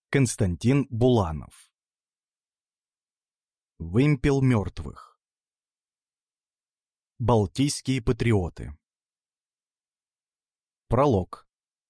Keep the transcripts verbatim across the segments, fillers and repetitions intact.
Константин Буланов. Вымпел мертвых. Балтийские патриоты. Пролог.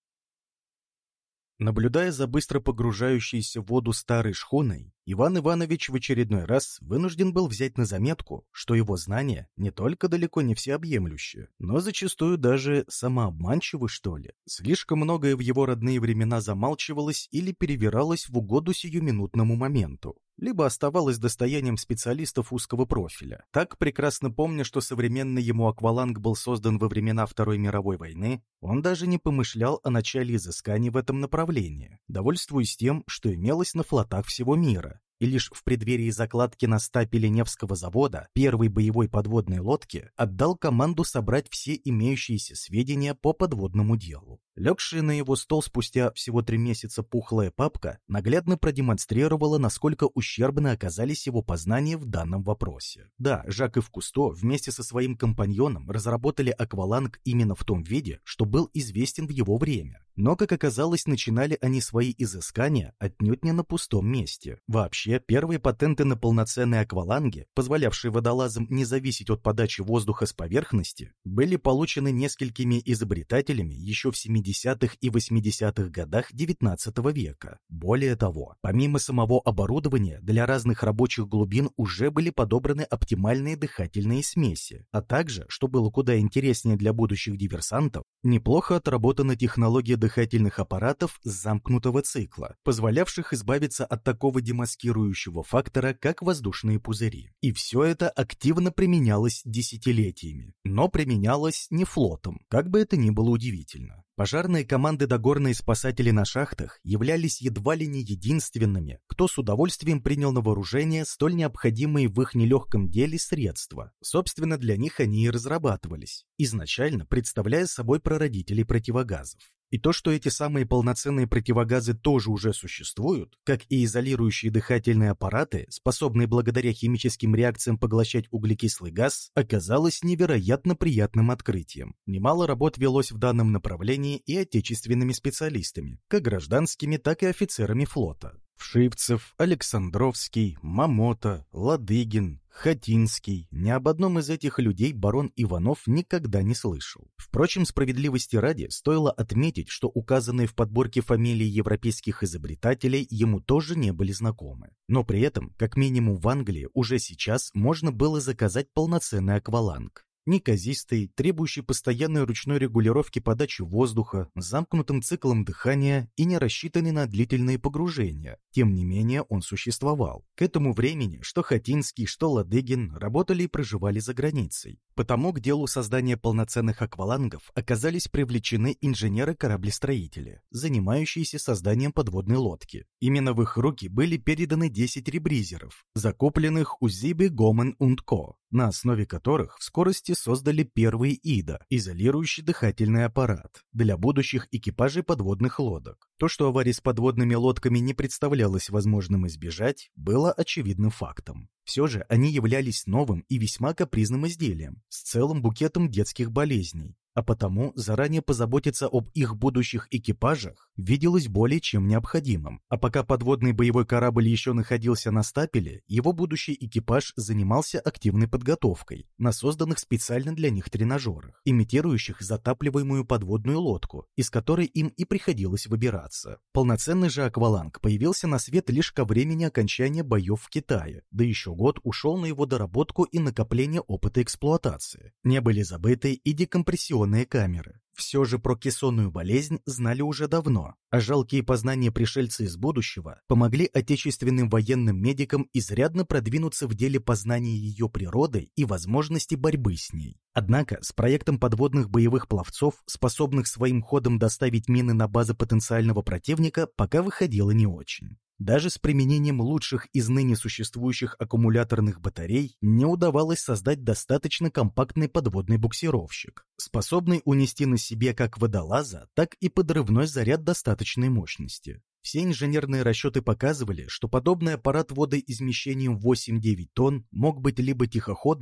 Наблюдая за быстро погружающейся в воду старой шхуной, Иван Иванович в очередной раз вынужден был взять на заметку, что его знания не только далеко не всеобъемлющие, но зачастую даже самообманчивы, что ли. Слишком многое в его родные времена замалчивалось или перевиралось в угоду сиюминутному моменту, либо оставалось достоянием специалистов узкого профиля. Так, прекрасно помня, что современный ему акваланг был создан во времена Второй мировой войны, он даже не помышлял о начале изысканий в этом направлении, довольствуясь тем, что имелось на флотах всего мира. И лишь в преддверии закладки на стапеле Невского завода первой боевой подводной лодки отдал команду собрать все имеющиеся сведения по подводному делу. Легшая на его стол спустя всего три месяца пухлая папка наглядно продемонстрировала, насколько ущербны оказались его познания в данном вопросе. Да, Жак Ив Кусто вместе со своим компаньоном разработали акваланг именно в том виде, что был известен в его время. Но, как оказалось, начинали они свои изыскания отнюдь не на пустом месте. Вообще, первые патенты на полноценные акваланги, позволявшие водолазам не зависеть от подачи воздуха с поверхности, были получены несколькими изобретателями еще в семидесятых и восьмидесятых годах девятнадцатого века. Более того, помимо самого оборудования, для разных рабочих глубин уже были подобраны оптимальные дыхательные смеси, а также, что было куда интереснее для будущих диверсантов, неплохо отработана технология дыхательных аппаратов замкнутого цикла, позволявших избавиться от такого демаскирующего фактора, как воздушные пузыри. И все это активно применялось десятилетиями. Но применялось не флотом, как бы это ни было удивительно. Пожарные команды догорные спасатели на шахтах являлись едва ли не единственными, кто с удовольствием принял на вооружение столь необходимые в их нелегком деле средства. Собственно, для них они и разрабатывались, изначально представляя собой прародителей противогазов. И то, что эти самые полноценные противогазы тоже уже существуют, как и изолирующие дыхательные аппараты, способные благодаря химическим реакциям поглощать углекислый газ, оказалось невероятно приятным открытием. Немало работ велось в данном направлении и отечественными специалистами, как гражданскими, так и офицерами флота. Вшивцев, Александровский, Мамота, Ладыгин, Хатинский. Ни об одном из этих людей барон Иванов никогда не слышал. Впрочем, справедливости ради, стоило отметить, что указанные в подборке фамилии европейских изобретателей ему тоже не были знакомы. Но при этом, как минимум в Англии, уже сейчас можно было заказать полноценный акваланг. Неказистый, требующий постоянной ручной регулировки подачи воздуха, с замкнутым циклом дыхания и не рассчитанный на длительные погружения. Тем не менее, он существовал. К этому времени что Хатинский, что Ладыгин работали и проживали за границей. Потому к делу создания полноценных аквалангов оказались привлечены инженеры-кораблестроители, занимающиеся созданием подводной лодки. Именно в их руки были переданы десять ребризеров, закупленных у Зибе Гомен энд Ко, на основе которых в скорости создали первый ИДА, изолирующий дыхательный аппарат, для будущих экипажей подводных лодок. То, что аварий с подводными лодками не представлялось возможным избежать, было очевидным фактом. Все же они являлись новым и весьма капризным изделием, с целым букетом детских болезней, а потому заранее позаботиться об их будущих экипажах виделось более чем необходимым. А пока подводный боевой корабль еще находился на стапеле, его будущий экипаж занимался активной подготовкой на созданных специально для них тренажерах, имитирующих затапливаемую подводную лодку, из которой им и приходилось выбираться. Полноценный же акваланг появился на свет лишь ко времени окончания боев в Китае, да еще год ушел на его доработку и накопление опыта эксплуатации. Не были забыты и декомпрессионные камеры. Все же про кессонную болезнь знали уже давно, а жалкие познания пришельца из будущего помогли отечественным военным медикам изрядно продвинуться в деле познания ее природы и возможности борьбы с ней. Однако с проектом подводных боевых пловцов, способных своим ходом доставить мины на базы потенциального противника, пока выходило не очень. Даже с применением лучших из ныне существующих аккумуляторных батарей не удавалось создать достаточно компактный подводный буксировщик, способный унести на себе как водолаза, так и подрывной заряд достаточной мощности. Все инженерные расчеты показывали, что подобный аппарат водоизмещением восемь-девять тонн мог быть либо тихоходным,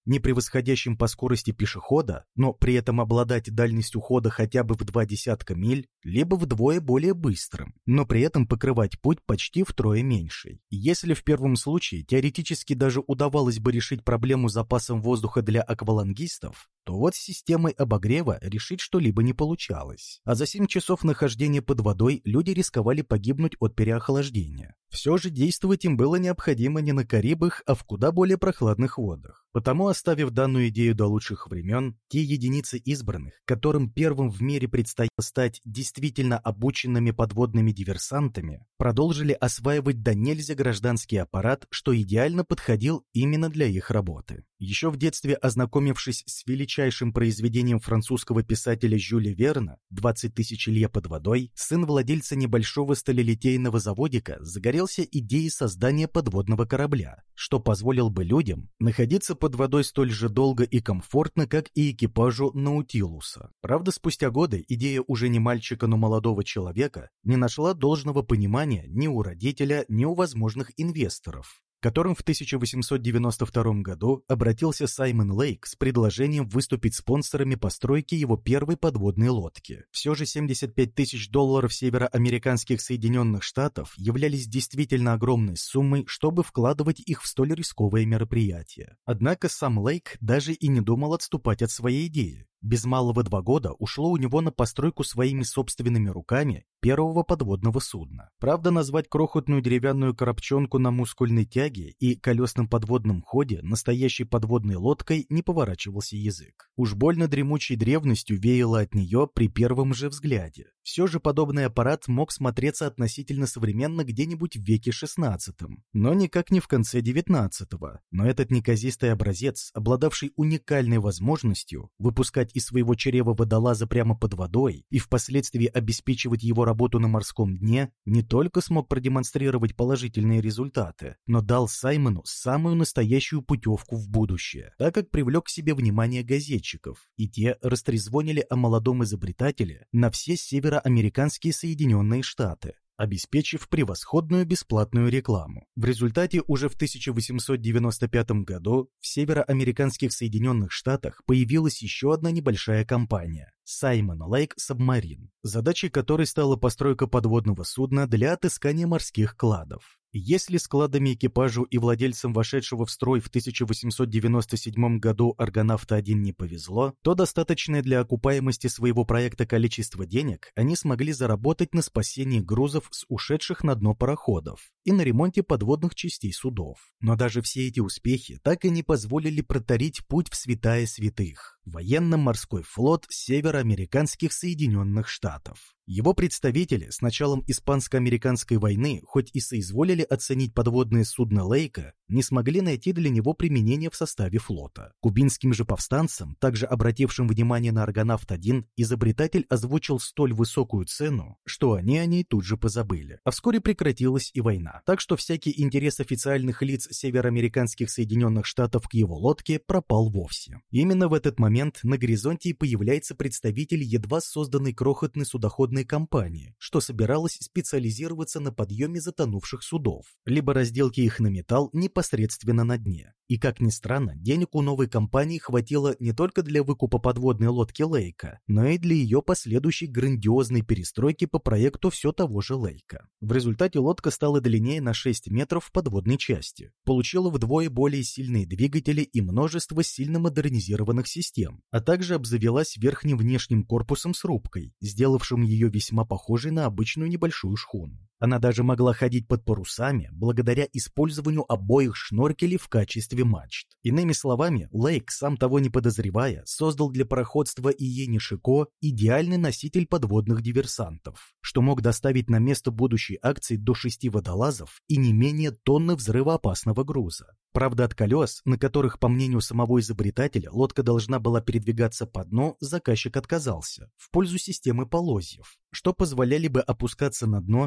не превосходящим по скорости пешехода, но при этом обладать дальностью хода хотя бы в два десятка миль, либо вдвое более быстрым, но при этом покрывать путь почти втрое меньший. Если в первом случае теоретически даже удавалось бы решить проблему с запасом воздуха для аквалангистов, то вот с системой обогрева решить что-либо не получалось. А за семь часов нахождения под водой люди рисковали погибнуть от переохлаждения. Все же действовать им было необходимо не на Карибах, а в куда более прохладных водах. Потому, оставив данную идею до лучших времен, те единицы избранных, которым первым в мире предстояло стать действительно обученными подводными диверсантами, продолжили осваивать до нельзя гражданский аппарат, что идеально подходил именно для их работы. Еще в детстве, ознакомившись с величайшим произведением французского писателя Жюля Верна «двадцать тысяч лье под водой», сын владельца небольшого сталелитейного заводика загорелся идеей создания подводного корабля, что позволил бы людям находиться под водой столь же долго и комфортно, как и экипажу Наутилуса. Правда, спустя годы идея уже не мальчика, но молодого человека не нашла должного понимания ни у родителя, ни у возможных инвесторов, к которым в тысяча восемьсот девяносто втором году обратился Саймон Лейк с предложением выступить спонсорами постройки его первой подводной лодки. Все же семьдесят пять тысяч долларов североамериканских Соединенных Штатов являлись действительно огромной суммой, чтобы вкладывать их в столь рисковое мероприятие. Однако сам Лейк даже и не думал отступать от своей идеи. Без малого два года ушло у него на постройку своими собственными руками первого подводного судна. Правда, назвать крохотную деревянную коробчонку на мускульной тяге и колесном подводном ходе настоящей подводной лодкой не поворачивался язык. Уж больно дремучей древностью веяло от нее при первом же взгляде. Все же подобный аппарат мог смотреться относительно современно где-нибудь в веке шестнадцатом, но никак не в конце девятнадцатого. Но этот неказистый образец, обладавший уникальной возможностью выпускать из своего чрева водолаза прямо под водой и впоследствии обеспечивать его работу на морском дне, не только смог продемонстрировать положительные результаты, но дал Саймону самую настоящую путевку в будущее, так как привлек к себе внимание газетчиков, и те растрезвонили о молодом изобретателе на все североамериканские Соединенные Штаты, обеспечив превосходную бесплатную рекламу. В результате уже в тысяча восемьсот девяносто пятом году в североамериканских Соединенных Штатах появилась еще одна небольшая компания – Саймон Лейк Сабмарин, задачей которой стала постройка подводного судна для отыскания морских кладов. Если с кладами экипажу и владельцам вошедшего в строй в тысяча восемьсот девяносто седьмом году Аргонавта один не повезло, то достаточное для окупаемости своего проекта количество денег они смогли заработать на спасении грузов с ушедших на дно пароходов и на ремонте подводных частей судов. Но даже все эти успехи так и не позволили проторить путь в святая святых – военно-морской флот североамериканских Соединенных Штатов. Его представители с началом Испанско-американской войны, хоть и соизволили оценить подводное судно Лейка, не смогли найти для него применение в составе флота. Кубинским же повстанцам, также обратившим внимание на Аргонавт один, изобретатель озвучил столь высокую цену, что они о ней тут же позабыли. А вскоре прекратилась и война. Так что всякий интерес официальных лиц североамериканских Соединенных Штатов к его лодке пропал вовсе. Именно в этот момент на горизонте и появляется представитель едва созданной крохотной судоходной компании, что собиралась специализироваться на подъеме затонувших судов, либо разделке их на металл непосредственно на дне. И, как ни странно, денег у новой компании хватило не только для выкупа подводной лодки Лейка, но и для ее последующей грандиозной перестройки по проекту все того же Лейка. В результате лодка стала длиннее на шесть метров в подводной части, получила вдвое более сильные двигатели и множество сильно модернизированных систем, а также обзавелась верхним внешним корпусом с рубкой, сделавшим ее весьма похожей на обычную небольшую шхуну. Она даже могла ходить под парусами благодаря использованию обоих шноркелей в качестве мачт. Иными словами, Лейк, сам того не подозревая, создал для пароходства Иени Шико идеальный носитель подводных диверсантов, что мог доставить на место будущей акции до шести водолазов и не менее тонны взрывоопасного груза. Правда, от колес, на которых, по мнению самого изобретателя, лодка должна была передвигаться по дну, заказчик отказался в пользу системы полозьев, что позволяли бы опускаться на дно, избегая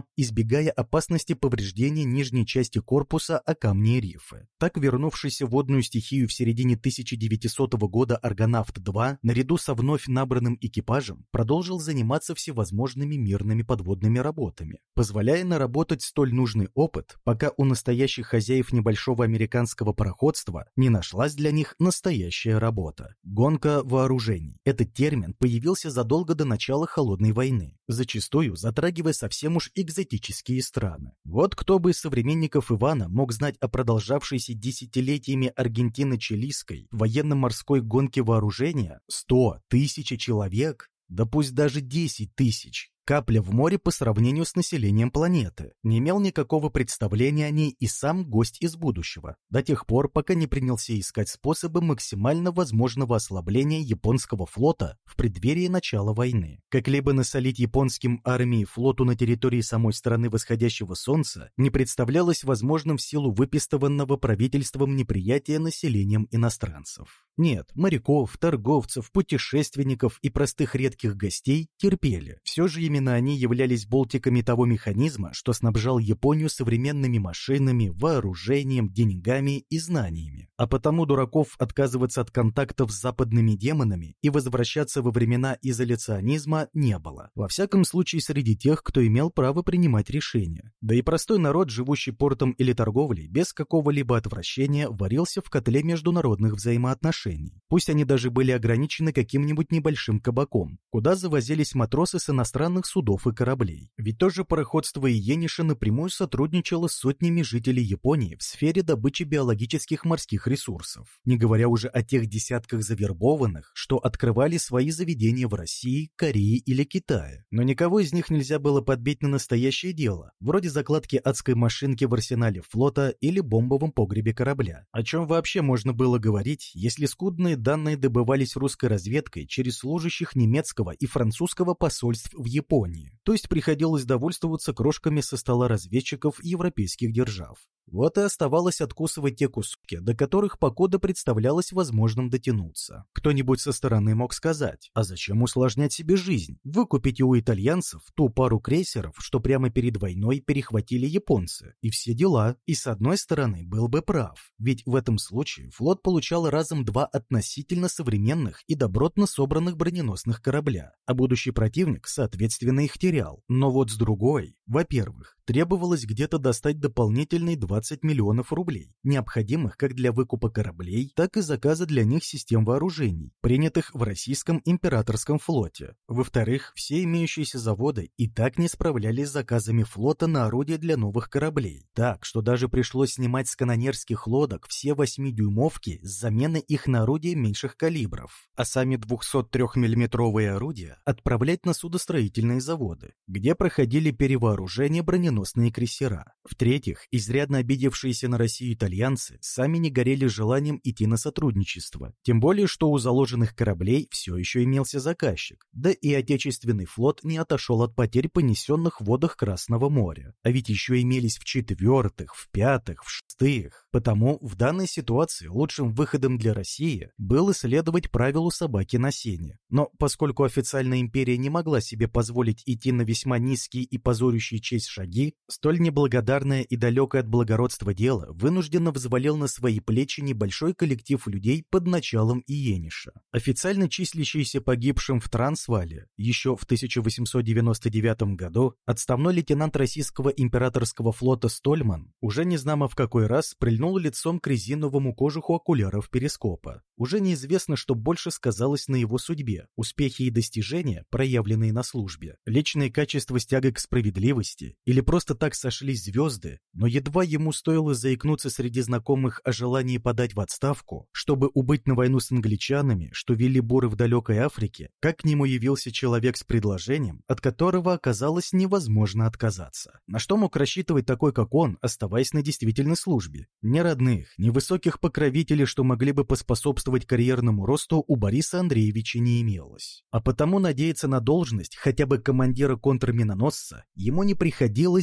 избегая опасности повреждения нижней части корпуса о камни и рифы. Так, вернувшийся в водную стихию в середине тысяча девятисотого года «Аргонавт-два» наряду со вновь набранным экипажем продолжил заниматься всевозможными мирными подводными работами, позволяя наработать столь нужный опыт, пока у настоящих хозяев небольшого американского пароходства не нашлась для них настоящая работа. Гонка вооружений. Этот термин появился задолго до начала Холодной войны, зачастую затрагивая совсем уж экзотические страны. Вот кто бы из современников Ивана мог знать о продолжавшейся десятилетиями аргентино-чилийской военно-морской гонке вооружения? Сто, тысячи человек? Да пусть даже десять тысяч. Капля в море по сравнению с населением планеты. Не имел никакого представления о ней и сам гость из будущего, до тех пор, пока не принялся искать способы максимально возможного ослабления японского флота в преддверии начала войны. Как-либо насолить японским армии и флоту на территории самой страны восходящего солнца не представлялось возможным в силу выпистыванного правительством неприятия населением иностранцев. Нет, моряков, торговцев, путешественников и простых редких гостей терпели. Все же именно они являлись болтиками того механизма, что снабжал Японию современными машинами, вооружением, деньгами и знаниями. А потому дураков отказываться от контактов с западными демонами и возвращаться во времена изоляционизма не было. Во всяком случае, среди тех, кто имел право принимать решения. Да и простой народ, живущий портом или торговлей, без какого-либо отвращения варился в котле международных взаимоотношений. Пусть они даже были ограничены каким-нибудь небольшим кабаком, куда завозились матросы с иностранных судов и кораблей. Ведь тоже пароходство Иениша напрямую сотрудничало с сотнями жителей Японии в сфере добычи биологических морских ресурсов, не говоря уже о тех десятках завербованных, что открывали свои заведения в России, Корее или Китае. Но никого из них нельзя было подбить на настоящее дело, вроде закладки адской машинки в арсенале флота или бомбовом погребе корабля. О чем вообще можно было говорить, если скудные данные добывались русской разведкой через служащих немецкого и французского посольств в Японии, то есть приходилось довольствоваться крошками со стола разведчиков европейских держав. Вот и оставалось откусывать те куски, до которых покуда представлялось возможным дотянуться. Кто-нибудь со стороны мог сказать: а зачем усложнять себе жизнь? Выкупите у итальянцев ту пару крейсеров, что прямо перед войной перехватили японцы, и все дела. И с одной стороны был бы прав, ведь в этом случае флот получал разом два относительно современных и добротно собранных броненосных корабля, а будущий противник, соответственно, их терял. Но вот с другой, во-первых, требовалось где-то достать дополнительные двадцать миллионов рублей, необходимых как для выкупа кораблей, так и заказа для них систем вооружений, принятых в российском императорском флоте. Во-вторых, все имеющиеся заводы и так не справлялись с заказами флота на орудия для новых кораблей, так что даже пришлось снимать с канонерских лодок все восьмидюймовки с заменой их на орудия меньших калибров, а сами двухсоттрёхмиллиметровые орудия отправлять на судостроительные заводы, где проходили перевооружение броненосные крейсера. В-третьих, изрядно обидевшиеся на Россию итальянцы сами не горели желанием идти на сотрудничество, тем более что у заложенных кораблей все еще имелся заказчик, да и отечественный флот не отошел от потерь, понесенных в водах Красного моря, а ведь еще имелись в-четвертых, в-пятых, в-шестых. Потому в данной ситуации лучшим выходом для России было следовать правилу собаки на сене. Но поскольку официальная империя не могла себе позволить идти на весьма низкие и позорящие честь шаги, столь неблагодарное и далекое от благородства дело вынужденно взвалил на свои плечи небольшой коллектив людей под началом Иениша. Официально числящийся погибшим в Трансваале еще в тысяча восемьсот девяносто девятом году отставной лейтенант российского императорского флота Стольман уже незнамо в какой раз прильнул лицом к резиновому кожуху окуляров перископа. Уже неизвестно, что больше сказалось на его судьбе: успехи и достижения, проявленные на службе, личные качества с тягой к справедливости, или просто так сошлись звезды, но едва ему стоило заикнуться среди знакомых о желании подать в отставку, чтобы убыть на войну с англичанами, что вели буры в далекой Африке, как к нему явился человек с предложением, от которого оказалось невозможно отказаться. На что мог рассчитывать такой, как он, оставаясь на действительной службе? Ни родных, ни высоких покровителей, что могли бы поспособствовать карьерному росту, у Бориса Андреевича не имелось. А потому надеяться на должность хотя бы командира контрминоносца ему не приходилось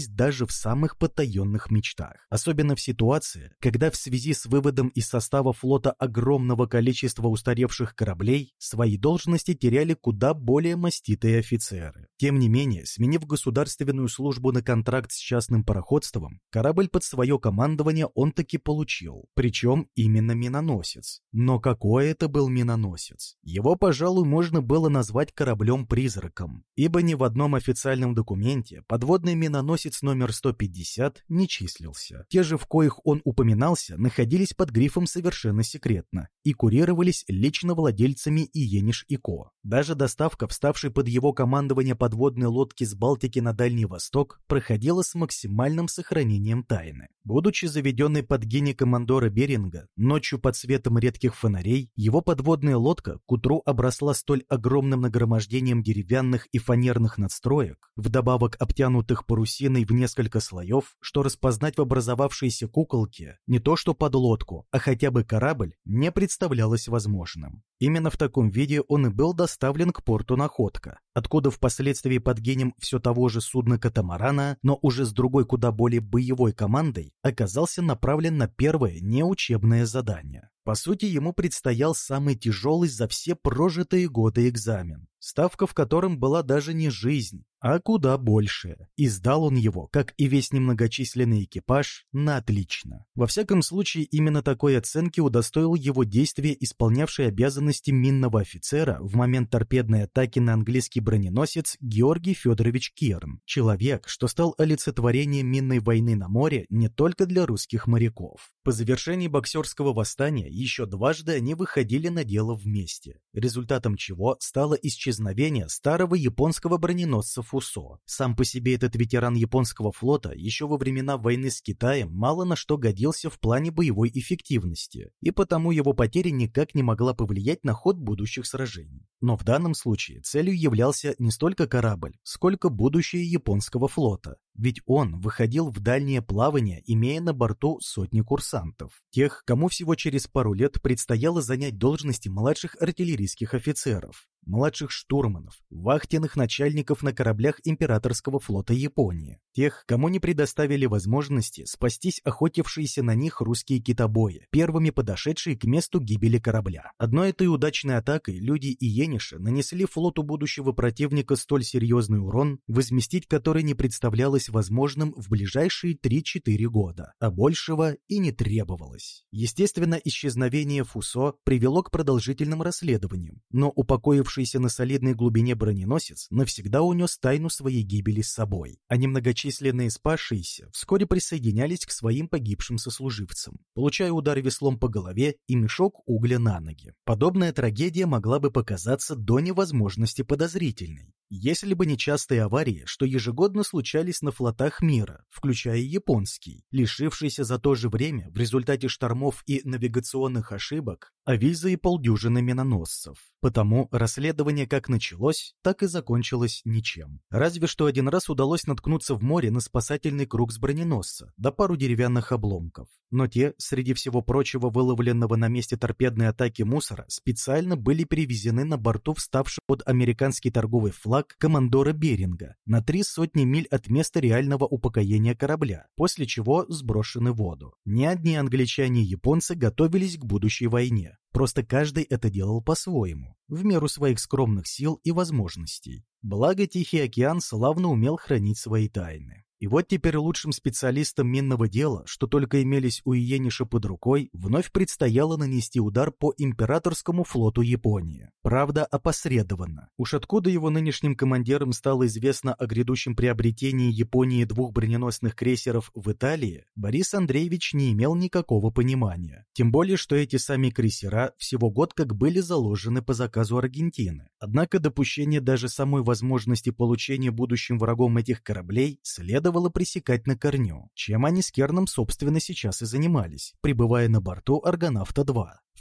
случалось даже в самых потаенных мечтах. Особенно в ситуации, когда в связи с выводом из состава флота огромного количества устаревших кораблей свои должности теряли куда более маститые офицеры. Тем не менее, сменив государственную службу на контракт с частным пароходством, корабль под свое командование он таки получил, причем именно миноносец. Но какой это был миноносец? Его, пожалуй, можно было назвать кораблем-призраком, ибо ни в одном официальном документе подводный миноносец номер сто пятьдесят не числился. Те же, в коих он упоминался, находились под грифом совершенно секретно и курировались лично владельцами Иениш и Ко. Даже доставка вставшей под его командование подводной лодки с Балтики на Дальний Восток проходила с максимальным сохранением тайны. Будучи заведенной под гини командора Беринга, ночью под светом редких фонарей, его подводная лодка к утру обросла столь огромным нагромождением деревянных и фанерных надстроек, вдобавок обтянутых парусиной в несколько слоев, что распознать в образовавшейся куколке не то что подлодку, а хотя бы корабль не представлялось возможным. Именно в таком виде он и был доставлен к порту Находка, откуда впоследствии под гинем все того же судна катамарана, но уже с другой куда более боевой командой, оказался направлен на первое неучебное задание. По сути, ему предстоял самый тяжелый за все прожитые годы экзамен, ставка в котором была даже не жизнь, а куда большая. И сдал он его, как и весь немногочисленный экипаж, на отлично. Во всяком случае, именно такой оценки удостоил его действия, исполнявший обязанности минного офицера в момент торпедной атаки на английский броненосец Георгий Федорович Керн, человек, что стал олицетворением минной войны на море не только для русских моряков. По завершении Боксерского восстания еще дважды они выходили на дело вместе, результатом чего стало исчезновение старого японского броненосца Фусо. Сам по себе этот ветеран японского флота еще во времена войны с Китаем мало на что годился в плане боевой эффективности, и потому его потеря никак не могла повлиять на ход будущих сражений. Но в данном случае целью являлся не столько корабль, сколько будущее японского флота. Ведь он выходил в дальнее плавание, имея на борту сотни курсантов, тех, кому всего через пару лет предстояло занять должности младших артиллерийских офицеров, младших штурманов, вахтенных начальников на кораблях императорского флота Японии, тех, кому не предоставили возможности спастись охотившиеся на них русские китобои, первыми подошедшие к месту гибели корабля. Одной этой удачной атакой люди Иениша нанесли флоту будущего противника столь серьезный урон, возместить который не представлялось возможным в ближайшие три-четыре года, а большего и не требовалось. Естественно, исчезновение Фусо привело к продолжительным расследованиям, но упокоившийся на солидной глубине броненосец навсегда унес тайну своей гибели с собой, а немногочисленные спасшиеся вскоре присоединялись к своим погибшим сослуживцам, получая удар веслом по голове и мешок угля на ноги. Подобная трагедия могла бы показаться до невозможности подозрительной, если бы не частые аварии, что ежегодно случались на флотах мира, включая японский, лишившийся за то же время в результате штормов и навигационных ошибок авиза и полдюжины миноносцев. Потому расследование как началось, так и закончилось ничем. Разве что один раз удалось наткнуться в море на спасательный круг с броненосца, да пару деревянных обломков. Но те, среди всего прочего выловленного на месте торпедной атаки мусора, специально были перевезены на борту вставшего под американский торговый флаг командора Беринга на три сотни миль от места реального упокоения корабля, после чего сброшены в воду. Ни одни англичане и японцы готовились к будущей войне. Просто каждый это делал по-своему, в меру своих скромных сил и возможностей. Благо Тихий океан славно умел хранить свои тайны. И вот теперь лучшим специалистам минного дела, что только имелись у Иениша под рукой, вновь предстояло нанести удар по императорскому флоту Японии. Правда, опосредованно. Уж откуда его нынешним командирам стало известно о грядущем приобретении Японии двух броненосных крейсеров в Италии, Борис Андреевич не имел никакого понимания. Тем более, что эти сами крейсера всего год как были заложены по заказу Аргентины. Однако допущение даже самой возможности получения будущим врагом этих кораблей следовало пресекать на корню, чем они с Керном, собственно, сейчас и занимались, пребывая на борту Аргонавта-два.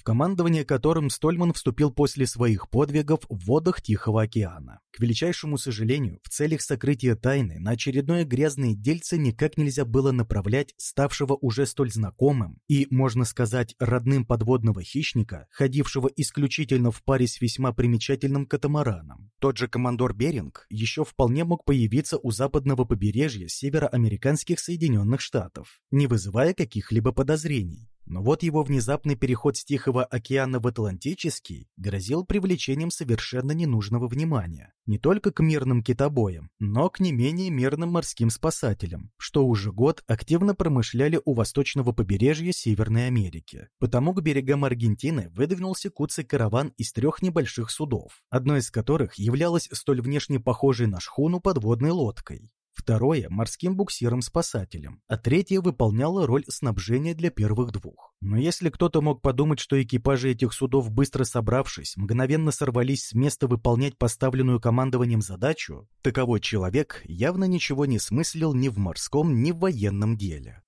в командование которым Стольман вступил после своих подвигов в водах Тихого океана. К величайшему сожалению, в целях сокрытия тайны на очередное грязное дельце никак нельзя было направлять ставшего уже столь знакомым и, можно сказать, родным подводного хищника, ходившего исключительно в паре с весьма примечательным катамараном. Тот же командор Беринг еще вполне мог появиться у западного побережья североамериканских Соединенных Штатов, не вызывая каких-либо подозрений. Но вот его внезапный переход с Тихого океана в Атлантический грозил привлечением совершенно ненужного внимания не только к мирным китобоям, но к не менее мирным морским спасателям, что уже год активно промышляли у восточного побережья Северной Америки. Потому к берегам Аргентины выдвинулся куцый караван из трех небольших судов, одно из которых являлось столь внешне похожей на шхуну подводной лодкой, второе — морским буксиром-спасателем, а третье выполняло роль снабжения для первых двух. Но если кто-то мог подумать, что экипажи этих судов, быстро собравшись, мгновенно сорвались с места выполнять поставленную командованием задачу, таковой человек явно ничего не смыслил ни в морском, ни в военном деле.